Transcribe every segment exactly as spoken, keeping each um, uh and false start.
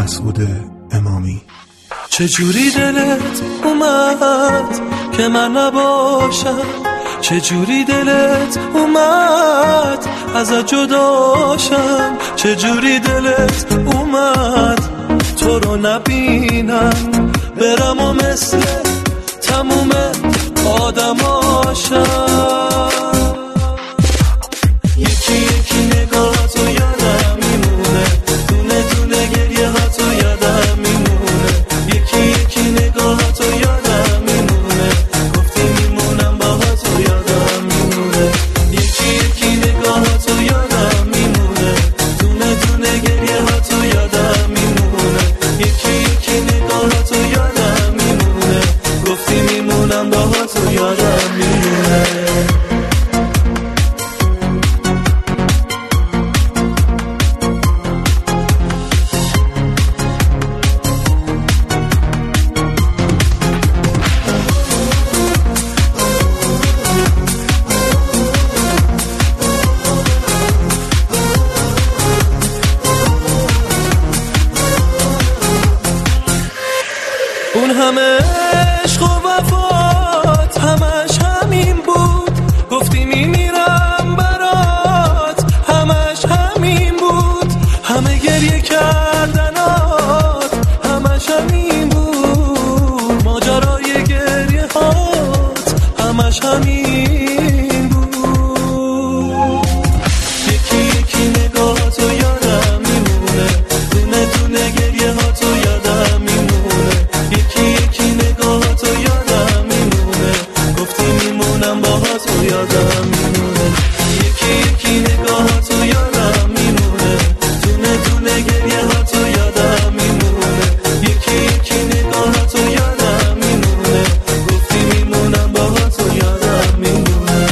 مسعود امامی. چجوری دلت اومد که من نباشم، چجوری دلت اومد ازت جداشم، چجوری دلت اومد تو رو نبینم برم و مثل تموم آدماشم. یکی یکی نگاهاتو یادم میمونه، دونه دونه گریه هاتو یادم میمونه، یکی یکی نگاهاتو یادم میمونه، گفتی میمونم باهاتو یادم میمونه، یکی یکی نگاهاتو یادم میمونه، دونه دونه گریه هاتو یادم میمونه، یکی یکی نگاهاتو یادم میمونه، گفتی میمونم باهاتو یادم میمونه. اون همه عشق و وفات همش همین بود، گفتی میمیرم برات همش همین بود، همه گریه کردنات همش همین بود، ماجرای گریه هات همش همین بود. یکی یکی نگاهاتو یادم میمونه، دونه دونه گریه هاتو یادم میمونه، یکی یکی نگاهاتو یادم میمونه، گفتی میمونم باهاتو یادم میمونه، یکی یکی نگاهاتو یادم میمونه، دونه دونه گریه هاتو یادم میمونه، یکی یکی نگاهاتو یادم میمونه، گفتی میمونم باهاتو یادم میمونه.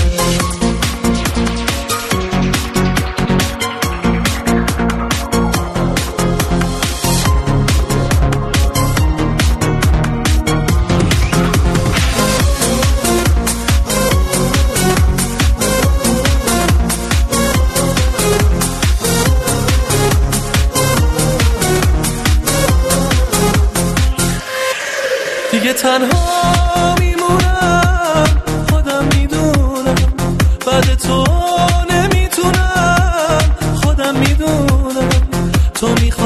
دیگه تنها میمونم، خودم میدونم بعد تو نمیتونم، خودم میدونم تو میخوای